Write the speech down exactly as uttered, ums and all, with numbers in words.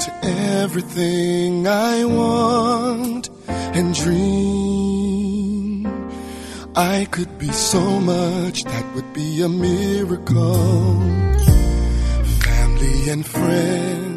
to everything I want and dream. I could be so much, that would be a miracle. Family and friends,